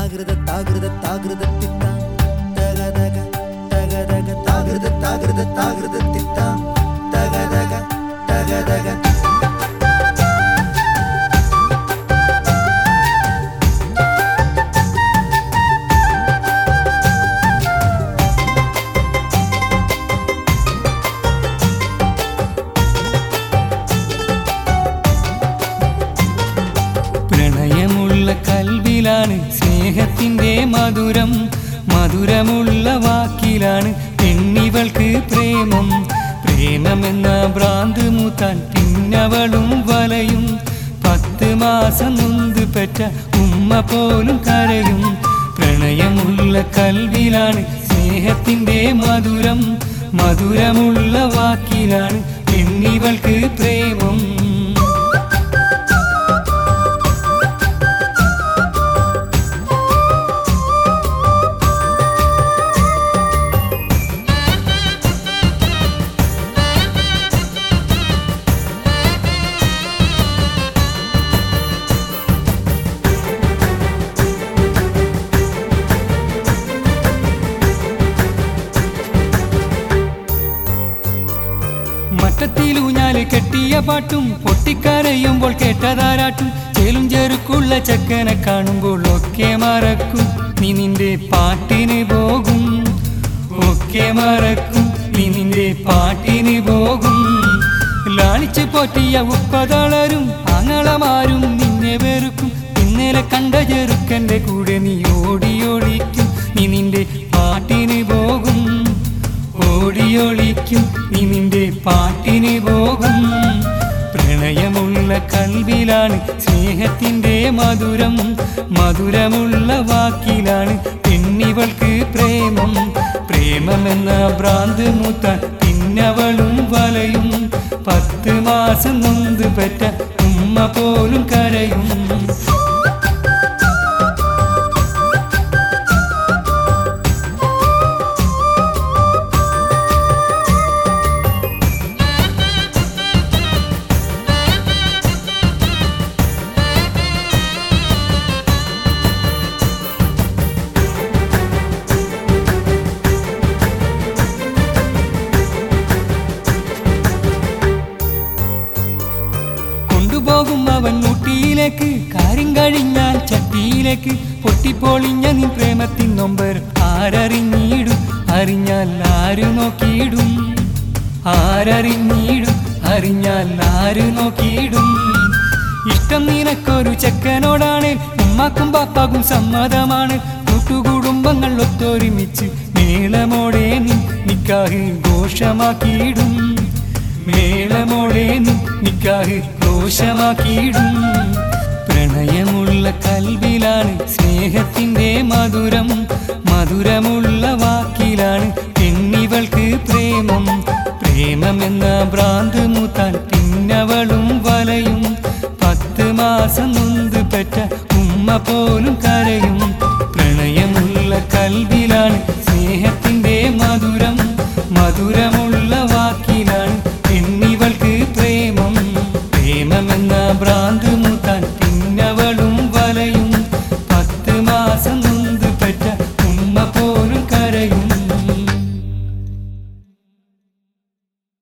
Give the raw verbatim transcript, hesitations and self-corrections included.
താകൃത താകൃത താകൃത തിത്താം തകതക തകതക താകൃത താകൃത താകൃത തിത്താം തകതക തകതക പ്രണയമുള്ള കൽവിലാണ് സ്നേഹത്തിൻ്റെ മധുരം, മധുരമുള്ള വാക്കിലാണ് പെണ്ണിവൾക്ക് പ്രേമം. പ്രേമമെന്ന ഭ്രാന്ത് മൂത്താൻ പിന്നവളും വലയും. പത്ത് മാസം നൊന്ത് പെറ്റ ഉമ്മ പോലും കരയും. പ്രണയമുള്ള കൽവിലാണ് സ്നേഹത്തിൻ്റെ മധുരം, മധുരമുള്ള വാക്കിലാണ് പെണ്ണിവൾക്ക് പ്രേമം. മട്ടത്തിലൂഞ്ഞാല് കെട്ടിയ പാട്ടും പൊട്ടിക്കരയുമ്പോൾ കേട്ടതാരാട്ടും ചേലും ചെറുക്കുള്ള ചെക്കനെ കാണുമ്പോൾ ഒക്കെ മറക്കും നീ നിന്റെ പാട്ടിന് പോകും. ഒക്കെ മറക്കും നീ നിന്റെ പാട്ടിന് പോകും. ലാളിച്ച് പോറ്റിയ ഉപ്പതളരും ആങ്ങളമാരും നിന്നെ വെറുക്കും. ഇന്നലെ കണ്ട ചെറുക്കൻ്റെ കൂടെ നീ ഓടിയൊളിക്കും. നീ നിന്റെ പാട്ടിന് പോകും, ഓടിയൊളിക്കും. നീ നിന്റെ പാട്ടിന് പോകും. പ്രണയമുള്ള കൽവിലാണ് സ്നേഹത്തിൻ്റെ മധുരം, മധുരമുള്ള വാക്കിലാണ് പെണ്ണിവൾക്ക് പ്രേമം. പ്രേമമെന്ന ഭ്രാന്ത് മൂത്താൻ പിന്നവളും വലയും. പത്ത് മാസം നൊന്ത് പെറ്റ ഉമ്മ പോലും കരയും. കൊണ്ടുപോകും അവൻ ഊട്ടിയിലേക്ക്, കാര്യം കഴിഞ്ഞാൽ ചട്ടിയിലേക്ക്. പൊട്ടിപ്പൊളിഞ്ഞ നീ പ്രേമത്തിൻ നൊമ്പർ ആരറിഞ്ഞിടും, അറിഞ്ഞാൽ ആര് നോക്കിയിടും. ആരറിഞ്ഞിടും, അറിഞ്ഞാൽ ആര് നോക്കിയിടും. ഇഷ്ടം നിനക്കൊരു ചെക്കനോടാണ്, ഉമ്മാക്കും പാപ്പാക്കും സമ്മതമാണ്. കൂട്ടുകുടുംബങ്ങൾ ഒത്തൊരുമിച്ച് മേളമോടെ നീ നിക്കാഹ് ഘോഷമാക്കിയിടും. മേളമോടെ നീ നിക്കാഹ് ഘോഷമാക്കിയിടും. പ്രണയമുള്ള കൽവിലാണ് സ്നേഹത്തിൻ്റെ മധുരം, മധുരമുള്ള വാക്കിലാണ് പെണ്ണിവൾക്ക് പ്രേമം. പ്രേമമെന്ന ഭ്രാന്ത് മൂത്താൻ പിന്നവളും വലയും. പത്ത് മാസം നൊന്ത് പെറ്റ ഉമ്മ പോലും കരയും.